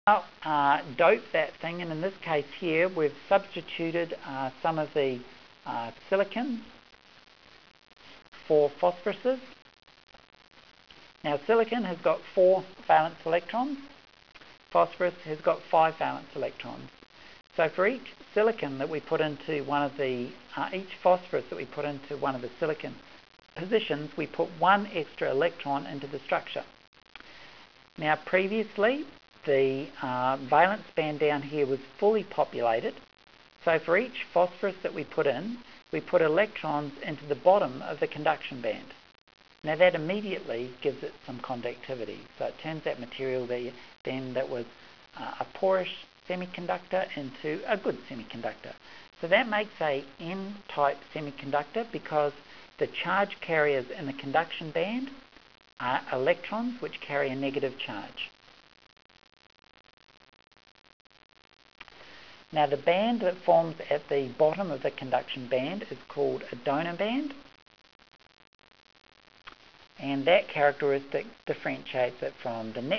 Dope that thing, and in this case here we've substituted some of the silicon for phosphoruses. Now silicon has got 4 valence electrons, phosphorus has got 5 valence electrons. So for each silicon that we put into one of the, each phosphorus that we put into one of the silicon positions, we put 1 extra electron into the structure. Now previously the valence band down here was fully populated, so for each phosphorus that we put in, we put electrons into the bottom of the conduction band. Now that immediately gives it some conductivity, so it turns that material then that was a porous semiconductor into a good semiconductor. So that makes a N-type semiconductor because the charge carriers in the conduction band are electrons which carry a negative charge. Now the band that forms at the bottom of the conduction band is called a donor band, and that characteristic differentiates it from the net